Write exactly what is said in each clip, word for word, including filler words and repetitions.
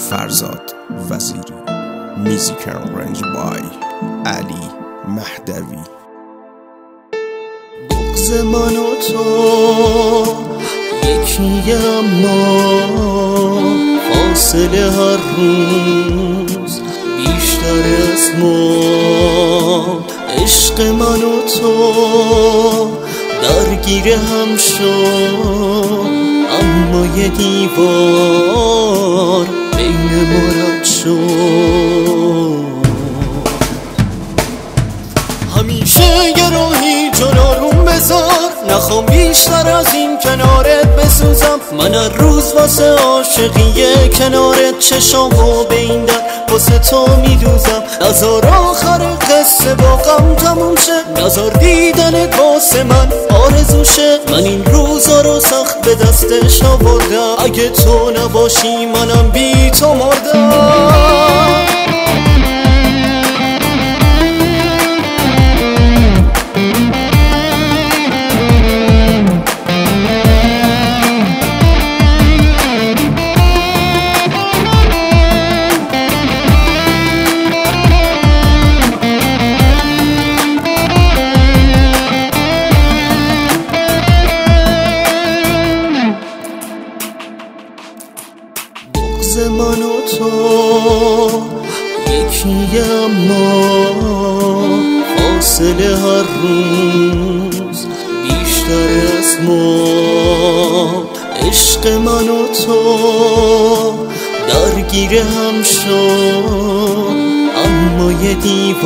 فرزاد وزیری. میوزیک ارنج بای علی مهدوی. بغض من و تو یکی اما فاصله هر روز بیشتر از ما. عشق من و تو درگیر هم شد، اما یه دیوار بین ما رد شد. همیشه یه راهی جلوم بذار، نخوام بیشتر از این کنارت بسوزم. من هر روز واسه عاشقی کنارت چشامو به این در واسه تو میدوزم. نزار آخر قصه با غم تموم شه، نزار دیدنت واسه من آرزوشه. من این روزا رو سخت به دستش آوردم، اگه تو نباشی منم بی تو مردم. بغض من و تو یکی اما فاصله هر روز بیشتر از ما. عشق من و تو درگیر هم شد، اما یه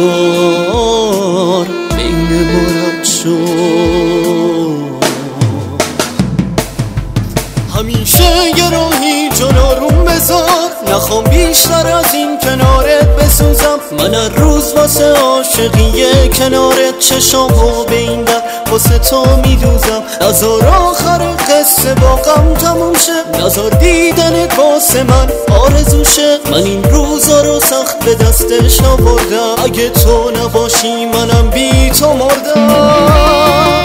دیوار بین ما رد شد. همیشه یه راهی جلوم بذار، نخوام بیشتر از این کنارت بسوزم. من هر روز واسه عاشقی کنارت چشامو به این در واسه تو میدوزم. نزار آخر قصه با غم تموم شه، نزار دیدنت واسه من آرزوشه. من این روزا رو سخت به دستش آوردم، اگه تو نباشی منم بی تو مردم.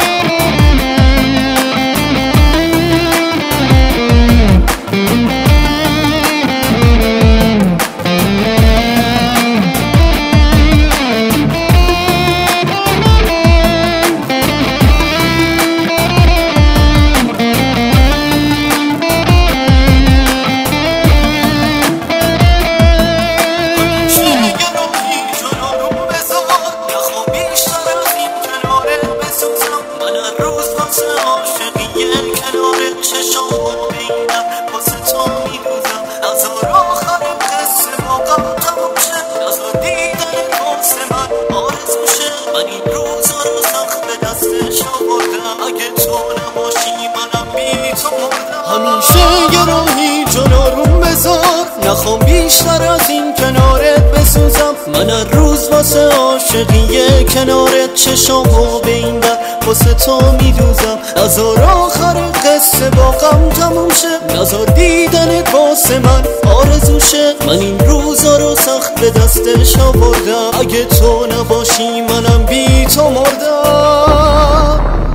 همیشه یه راهی جلوم بذار، نخوام بیشتر از این کنارت بسوزم. من هر روز واسه عاشقی کنارت چشامو به این در واسه تو میدوزم. نزار آخر قصه با غم تموم شه، نزار دیدنت واسه من آرزوشه. من این روزا رو سخت به دستش آوردم، اگه تو نباشی منم بی تو مردم.